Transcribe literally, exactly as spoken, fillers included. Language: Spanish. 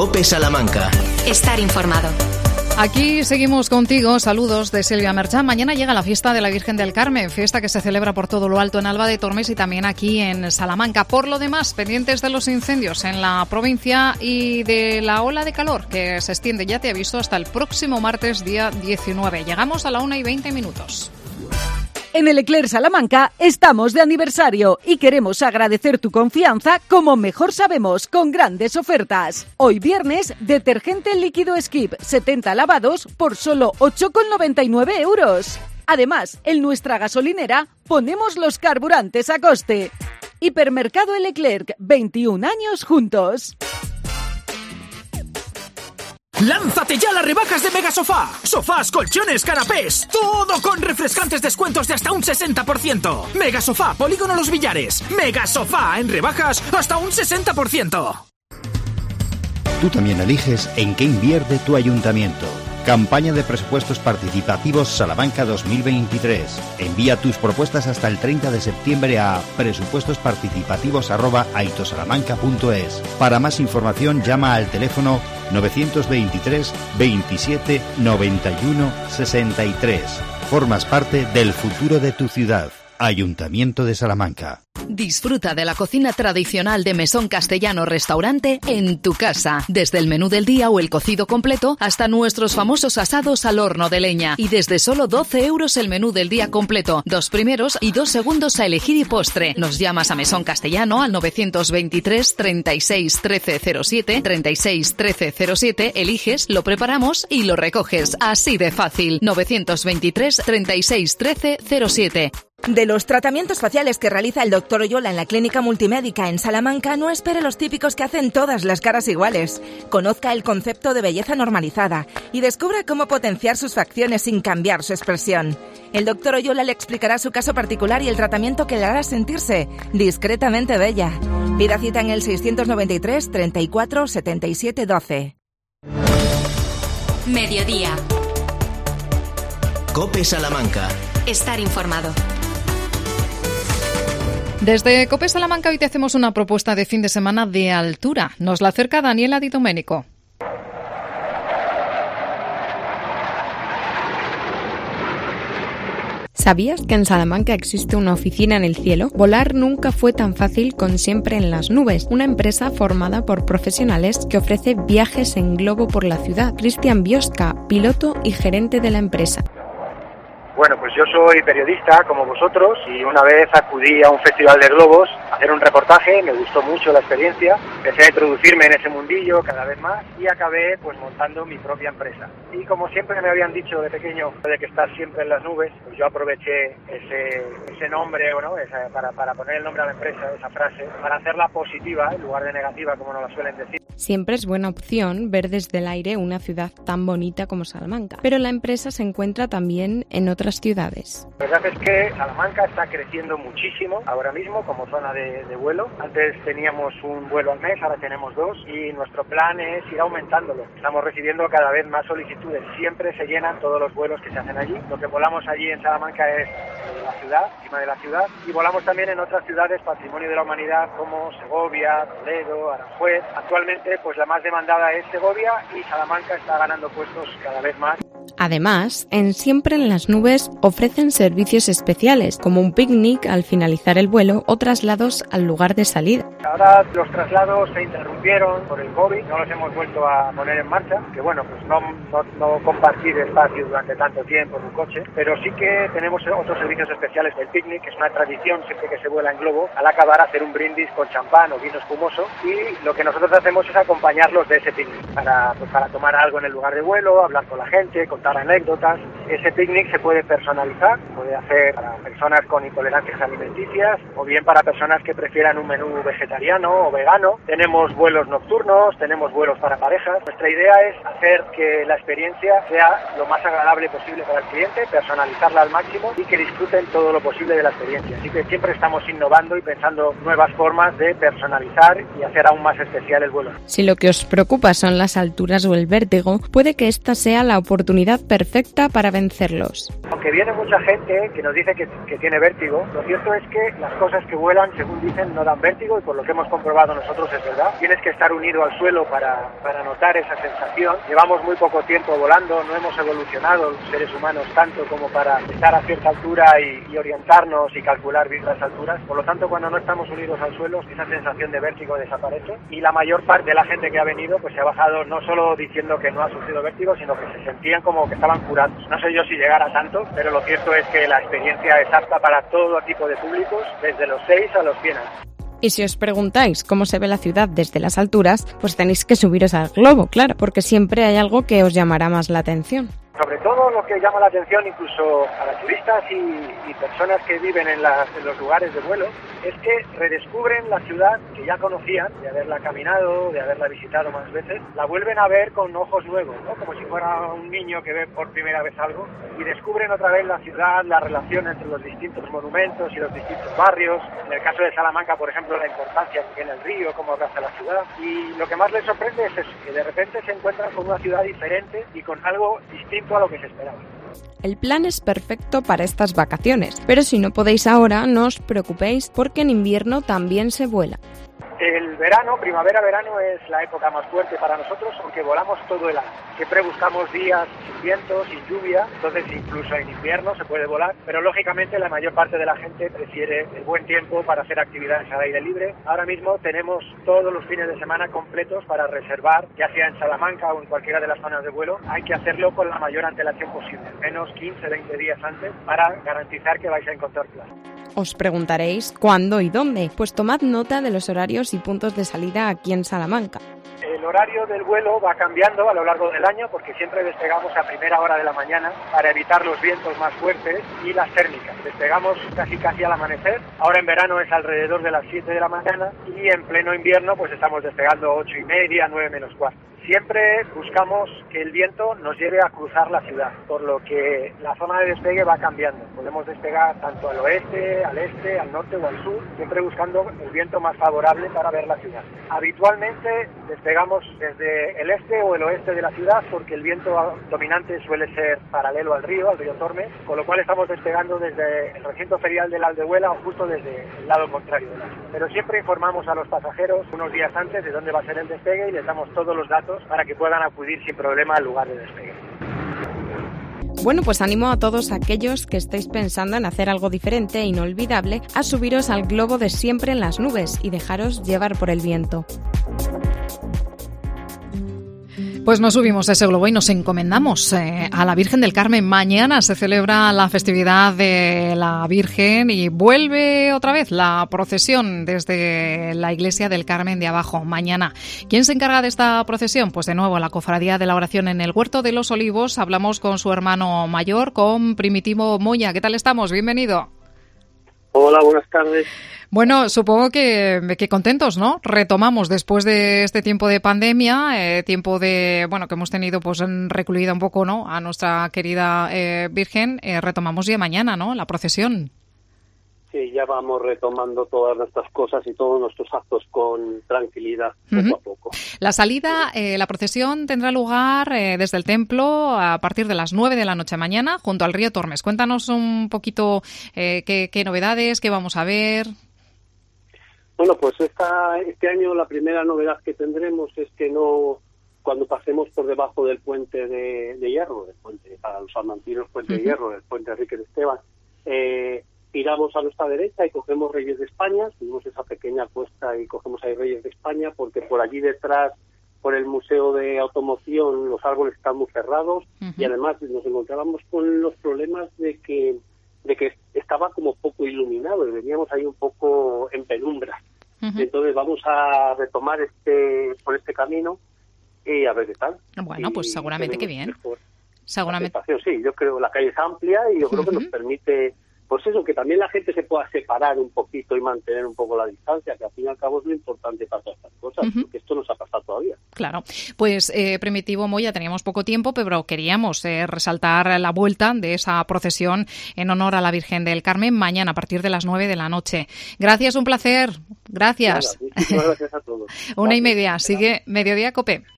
COPE Salamanca. Estar informado. Aquí seguimos contigo. Saludos de Silvia Merchán. Mañana llega la fiesta de la Virgen del Carmen, fiesta que se celebra por todo lo alto en Alba de Tormes y también aquí en Salamanca. Por lo demás, pendientes de los incendios en la provincia y de la ola de calor que se extiende, ya te aviso, hasta el próximo martes, día diecinueve. Llegamos a la una y veinte minutos. En el Leclerc Salamanca estamos de aniversario y queremos agradecer tu confianza como mejor sabemos, con grandes ofertas. Hoy viernes, detergente líquido Skip setenta lavados por solo ocho con noventa y nueve euros. Además, en nuestra gasolinera ponemos los carburantes a coste. Hipermercado El Leclerc, veintiún años juntos. ¡Lánzate ya a las rebajas de Megasofá! Sofás, colchones, canapés, todo con refrescantes descuentos de hasta un sesenta por ciento. Megasofá, Polígono Los Villares. Megasofá, en rebajas hasta un sesenta por ciento. Tú también eliges en qué invierte tu ayuntamiento. Campaña de presupuestos participativos Salamanca dos mil veintitrés. Envía tus propuestas hasta el treinta de septiembre a presupuestosparticipativos arroba aitosalamanca punto es. Para más información llama al teléfono novecientos veintitrés veintisiete noventa y uno sesenta y tres. Formas parte del futuro de tu ciudad. Ayuntamiento de Salamanca. Disfruta de la cocina tradicional de Mesón Castellano Restaurante en tu casa. Desde el menú del día o el cocido completo hasta nuestros famosos asados al horno de leña. Y desde solo doce euros el menú del día completo. Dos primeros y dos segundos a elegir y postre. Nos llamas a Mesón Castellano al novecientos veintitrés treinta y seis trece cero siete, treinta y seis trece cero siete, eliges, lo preparamos y lo recoges. Así de fácil. novecientos veintitrés treinta y seis trece cero siete. De los tratamientos faciales que realiza el doctor Oyola en la Clínica Multimédica en Salamanca, no espere los típicos que hacen todas las caras iguales. Conozca el concepto de belleza normalizada y descubra cómo potenciar sus facciones sin cambiar su expresión. El doctor Oyola le explicará su caso particular y el tratamiento que le hará sentirse discretamente bella. Pida cita en el seiscientos noventa y tres treinta y cuatro setenta y siete doce. Mediodía. COPE Salamanca. Estar informado. Desde COPE Salamanca hoy te hacemos una propuesta de fin de semana de altura. Nos la acerca Daniela Di Domenico. ¿Sabías que en Salamanca existe una oficina en el cielo? Volar nunca fue tan fácil con Siempre en las Nubes, una empresa formada por profesionales que ofrece viajes en globo por la ciudad. Cristian Biosca, piloto y gerente de la empresa. Bueno, pues yo soy periodista como vosotros y una vez acudí a un festival de globos a hacer un reportaje, me gustó mucho la experiencia, empecé a introducirme en ese mundillo cada vez más y acabé pues montando mi propia empresa. Y como siempre me habían dicho de pequeño de que estás siempre en las nubes, pues yo aproveché ese, ese nombre, ¿no? esa, para, para poner el nombre a la empresa, esa frase, para hacerla positiva en lugar de negativa como nos la suelen decir. Siempre es buena opción ver desde el aire una ciudad tan bonita como Salamanca, pero la empresa se encuentra también en otras ciudades. La verdad es que Salamanca está creciendo muchísimo ahora mismo como zona de, de vuelo. Antes teníamos un vuelo al mes, ahora tenemos dos y nuestro plan es ir aumentándolo. Estamos recibiendo cada vez más solicitudes, siempre se llenan todos los vuelos que se hacen allí. Lo que volamos allí en Salamanca es la ciudad, encima de la ciudad, y volamos también en otras ciudades patrimonio de la humanidad como Segovia, Toledo, Aranjuez. Actualmente pues la más demandada es Segovia y Salamanca está ganando puestos cada vez más. Además, en Siempre en las Nubes ofrecen servicios especiales, como un picnic al finalizar el vuelo o traslados al lugar de salida. Ahora los traslados se interrumpieron por el COVID, no los hemos vuelto a poner en marcha, que bueno, pues no, no, no compartir espacio durante tanto tiempo en un coche, pero sí que tenemos otros servicios especiales del picnic, que es una tradición siempre que se vuela en globo, al acabar hacer un brindis con champán o vino espumoso, y lo que nosotros hacemos es acompañarlos de ese picnic, para, pues para tomar algo en el lugar de vuelo, hablar con la gente, contar anécdotas. Ese picnic se puede personalizar, puede hacer para personas con intolerancias alimenticias o bien para personas que prefieran un menú vegetariano o vegano. Tenemos vuelos nocturnos, tenemos vuelos para parejas. Nuestra idea es hacer que la experiencia sea lo más agradable posible para el cliente, personalizarla al máximo y que disfruten todo lo posible de la experiencia. Así que siempre estamos innovando y pensando nuevas formas de personalizar y hacer aún más especial el vuelo. Si lo que os preocupa son las alturas o el vértigo, puede que esta sea la oportunidad perfecta para vencerlos. Aunque viene mucha gente que nos dice que, que tiene vértigo, lo cierto es que las cosas que vuelan, según dicen, no dan vértigo, y por lo que hemos comprobado nosotros es verdad. Tienes que estar unido al suelo para, para notar esa sensación. Llevamos muy poco tiempo volando, no hemos evolucionado los seres humanos tanto como para estar a cierta altura y, y orientarnos y calcular bien las alturas. Por lo tanto, cuando no estamos unidos al suelo, esa sensación de vértigo desaparece, y la mayor parte de la gente que ha venido pues se ha bajado no solo diciendo que no ha sufrido vértigo, sino que se sentían como que estaban curados. No sé yo si llegar a tanto, pero lo cierto es que la experiencia es apta para todo tipo de públicos, desde los seis a los cien años. Y si os preguntáis cómo se ve la ciudad desde las alturas, pues tenéis que subiros al globo, claro, porque siempre hay algo que os llamará más la atención. Sobre todo lo que llama la atención incluso a los turistas y, y personas que viven en, las, en los lugares de vuelo es que redescubren la ciudad que ya conocían, de haberla caminado, de haberla visitado más veces, la vuelven a ver con ojos nuevos, ¿no? Como si fuera un niño que ve por primera vez algo, y descubren otra vez la ciudad, la relación entre los distintos monumentos y los distintos barrios. En el caso de Salamanca, por ejemplo, la importancia que tiene el río, cómo abraza la ciudad, y lo que más les sorprende es eso, que de repente se encuentran con una ciudad diferente y con algo distinto a lo que se esperaba. El plan es perfecto para estas vacaciones, pero si no podéis ahora, no os preocupéis porque en invierno también se vuela. El verano, primavera-verano, es la época más fuerte para nosotros, aunque volamos todo el año. Siempre buscamos días sin viento, sin lluvia, entonces incluso en invierno se puede volar, pero lógicamente la mayor parte de la gente prefiere el buen tiempo para hacer actividades al aire libre. Ahora mismo tenemos todos los fines de semana completos para reservar, ya sea en Salamanca o en cualquiera de las zonas de vuelo. Hay que hacerlo con la mayor antelación posible, menos quince a veinte días antes, para garantizar que vais a encontrar plaza. Os preguntaréis cuándo y dónde, pues tomad nota de los horarios y puntos de salida aquí en Salamanca. El horario del vuelo va cambiando a lo largo del año porque siempre despegamos a primera hora de la mañana para evitar los vientos más fuertes y las térmicas. Despegamos casi casi al amanecer. Ahora en verano es alrededor de las siete de la mañana y en pleno invierno pues estamos despegando ocho y media, nueve menos cuarto. Siempre buscamos que el viento nos lleve a cruzar la ciudad, por lo que la zona de despegue va cambiando. Podemos despegar tanto al oeste, al este, al norte o al sur, siempre buscando el viento más favorable para ver la ciudad. Habitualmente despegamos desde el este o el oeste de la ciudad porque el viento dominante suele ser paralelo al río, al río Tormes, con lo cual estamos despegando desde el recinto ferial del Aldehuela o justo desde el lado contrario de la ciudad. Pero siempre informamos a los pasajeros unos días antes de dónde va a ser el despegue y les damos todos los datos para que puedan acudir sin problema al lugar de despegue. Bueno, pues animo a todos aquellos que estéis pensando en hacer algo diferente e inolvidable a subiros al globo de siempre en las nubes y dejaros llevar por el viento. Pues nos subimos a ese globo y nos encomendamos eh, a la Virgen del Carmen. Mañana se celebra la festividad de la Virgen y vuelve otra vez la procesión desde la Iglesia del Carmen de abajo. Mañana. ¿Quién se encarga de esta procesión? Pues de nuevo la Cofradía de la Oración en el Huerto de los Olivos. Hablamos con su hermano mayor, con Primitivo Moya. ¿Qué tal estamos? Bienvenido. Hola, buenas tardes. Bueno, supongo que, que contentos, ¿no? Retomamos después de este tiempo de pandemia, eh, tiempo de, bueno, que hemos tenido pues recluida un poco, ¿no? A nuestra querida eh, Virgen, eh, retomamos ya mañana, ¿no? La procesión. Sí, ya vamos retomando todas nuestras cosas y todos nuestros actos con tranquilidad, poco uh-huh. a poco. La salida, eh, la procesión tendrá lugar eh, desde el templo a partir de las nueve de la noche mañana, junto al río Tormes. Cuéntanos un poquito eh, qué, qué novedades, qué vamos a ver. Bueno, pues esta, este año la primera novedad que tendremos es que no, cuando pasemos por debajo del puente de, de hierro, del puente para los salmantinos, puente uh-huh. de hierro, del puente Enrique de Esteban, eh, tiramos a nuestra derecha y cogemos Reyes de España, subimos esa pequeña cuesta y cogemos ahí Reyes de España, porque por allí detrás, por el Museo de Automoción, los árboles están muy cerrados uh-huh. y además nos encontrábamos con los problemas de que de que estaba como poco iluminado y veníamos ahí un poco en penumbra. Uh-huh. Entonces vamos a retomar este por este camino y a ver qué tal. Bueno, y pues seguramente que bien. Seguramente. Sí, yo creo que la calle es amplia y yo creo uh-huh. que nos permite, pues eso, que también la gente se pueda separar un poquito y mantener un poco la distancia, que al fin y al cabo es lo importante para todas estas cosas, uh-huh. porque esto nos ha pasado todavía. Claro, pues eh, Primitivo Moya, teníamos poco tiempo, pero queríamos eh, resaltar la vuelta de esa procesión en honor a la Virgen del Carmen mañana a partir de las nueve de la noche. Gracias, un placer. Gracias. Nada, muchísimas gracias a todos. Una gracias. Y media, sigue Mediodía Cope.